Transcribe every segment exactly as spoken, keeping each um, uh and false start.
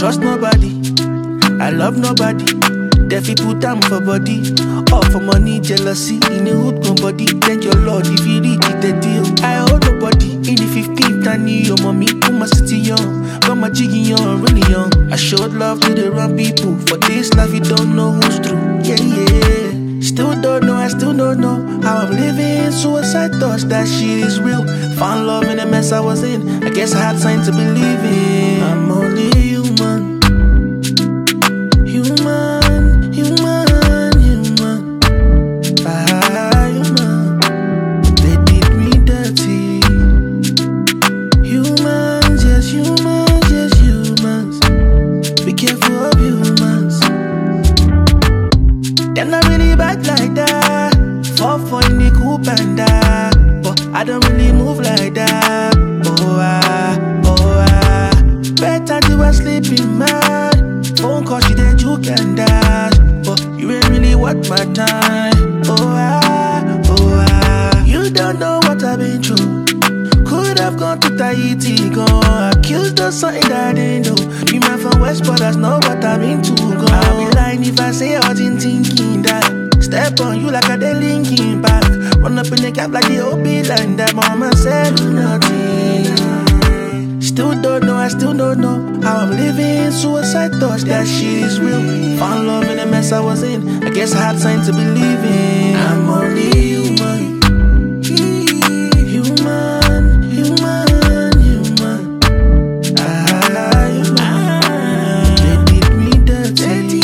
trust nobody, I love nobody. If you put time for body, all for money, jealousy, in a hood nobody. Thank your Lord if you reach it, the deal. I owe nobody. In the fifteenth, I need your mommy, put my city young, got my jiggy young, really young. I showed love to the wrong people. For this life, you don't know who's true. Yeah, yeah. Still don't know, I still don't know how I'm living. Suicide thoughts, that shit is real. Found love in the mess I was in. I guess I had signs to believe in. I'm only human. Human, human, human. Ah, human. They did me dirty. Humans, yes, humans, yes, humans. Be careful of humans. They're not really bad like that. Fall for in the coupe and that. But I don't really move like that. Oh, ah, oh, ah. Better do I sleeping mad. Phone call, she did juke and dash. But you ain't really worth my time. Oh, ah, oh, ah. You don't know what I've been through. Could have gone to Tahiti, gone accused of something that I didn't do. Be man from West, but that's not what I've been to. Gone. I'll be lying if I say I wasn't thinking that. Step on you like a dead linking back. Run up in the gap like the O B and that mama said nothing. Still don't know, I still don't know how I'm living. Suicide thoughts, that shit is real. Found love in the mess I was in. I guess I had signs to believe in. I'm only human. Human, human, human. Ah, human. They did me dirty.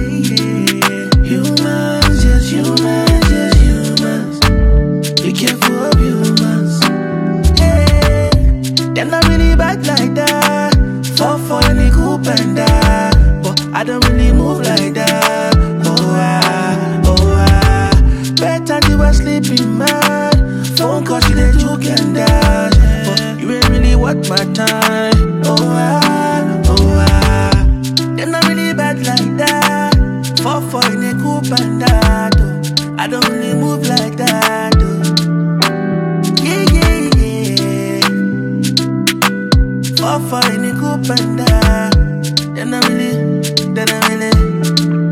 Humans, yes, humans, yes, humans. Be careful of humans. They're not really bad like that. Fall for any coupe and that. But I don't really move like that. Oh, ah, oh, ah. Better do I sleeping mad. Phone call, she did juke and dash. But you ain't really worth my time. Oh, ah, oh, ah. They're not really bad like that. Fall for any coupe and that. Oh, I don't really move like that. Oh. Yeah, yeah, yeah. Fall for any coupe and that. Then I really, then I really